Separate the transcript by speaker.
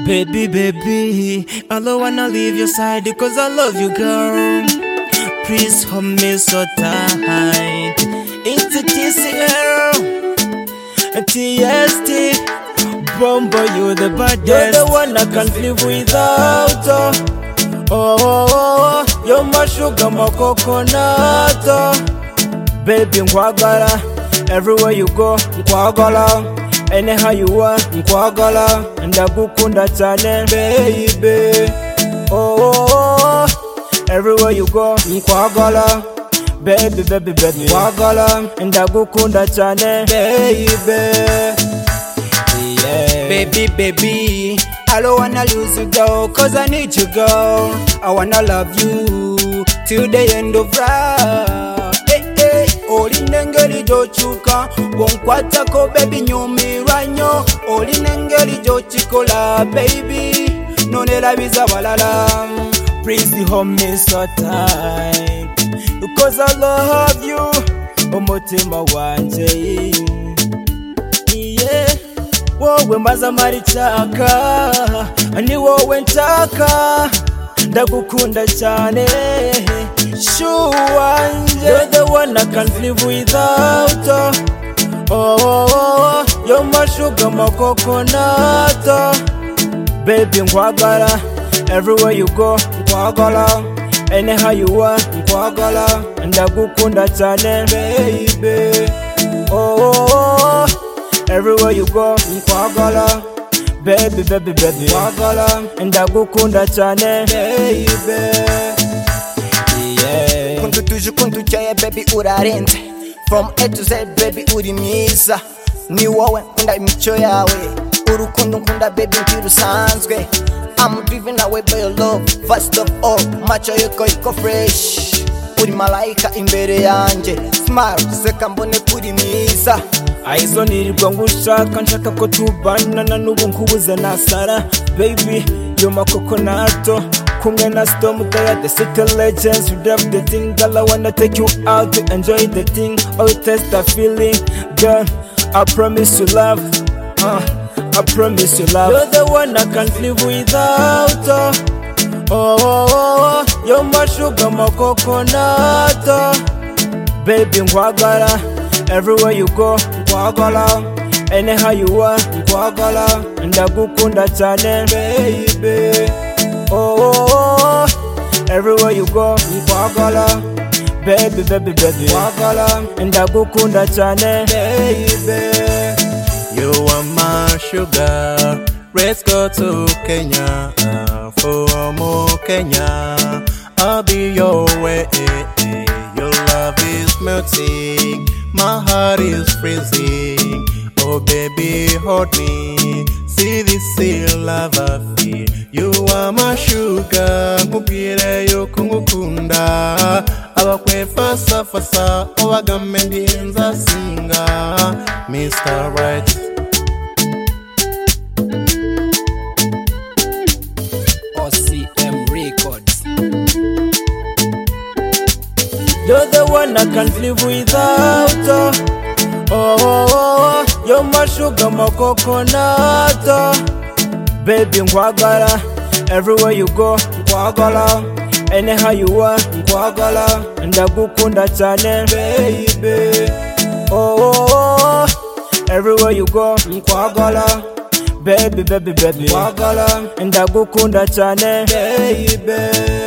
Speaker 1: Baby, baby, I don't wanna leave your side because I love you, girl. Please hold me so tight. It's a TCL, a TST, Bombo, you the baddest. You're the one I can't live without. Oh, you're my sugar, my coconut. Baby, nkwagala, everywhere you go, nkwagala. Anyhow you are, nkwagala, ndagukunda cyane, baby. Oh, everywhere you go, nkwagala, baby, baby, baby. Nkwagala, ndagukunda cyane, baby. Yeah. Baby, baby, I don't wanna lose you, girl, cause I need you, girl. I wanna love you till the end of life. Olinengeri jochuka wonkwatako baby nyumirwa nnyo. Olinengeri jochikola baby nonerabiza balala. Please hold me so tight because I love you omutima wanje. Yeah, wowe mbaza marichaka ni wowe ntaka, ndagukunda cyane. You're the one I can't live without. Oh, you're my sugar, my coconut. Baby, nkwagala, everywhere you go, nkwagala. Anyhow you are, nkwagala, ndagukunda cyane, baby. Oh, everywhere you go, nkwagala. Baby, baby, baby, nkwagala, ndagukunda cyane, baby.
Speaker 2: Kuntu tuje kuntu chaye baby urarenze. From A to Z baby uri mwiza. Ni wowe nkunda imico yawe, urukundo nkunda baby ntirusanzwe. I'm driven away by your love. First of all, macho yako iko fresh. Uri malaika imbere yanje. Smile seka mbone kuri mwiza.
Speaker 1: Aizo nirirwa ngushaka, nshaka ko tubanana n'ubu nkubuze nasara. Baby, you're my coconut. Kumwe na Storm, they are the city legends. You drive the thing, girl, I wanna take you out to enjoy the thing. Oh, test the feeling, girl, I promise you love. I promise you love. You're the one I can't live without. Oh, you're my sugar, my coconut. Baby, nkwagala, everywhere you go, nkwagala. Anyhow you are, nkwagala, ndagukunda cyane, baby. Oh, everywhere you go, nkwagala, baby, baby, baby. Nkwagala, ndagukunda cyane, baby.
Speaker 3: You are my sugar. Let's go to Kenya, for more Kenya. I'll be your way. Your love is melting, my heart is freezing. Oh baby, hold me. See this seal love I feel. You are my sugar, mubwire yuko ngukunda. Abakwefa fasa, owagambe ndinza singa. Mr. Right.
Speaker 1: OCM Records. You're the one I can't live without. Oh, you're my sugar, my coconut. Baby, nkwagala, everywhere you go, nkwagala. Anyhow you are, nkwagala, ndagukunda cyane, baby. Oh, everywhere you go, nkwagala. Baby, baby, baby, nkwagala, ndagukunda cyane, baby.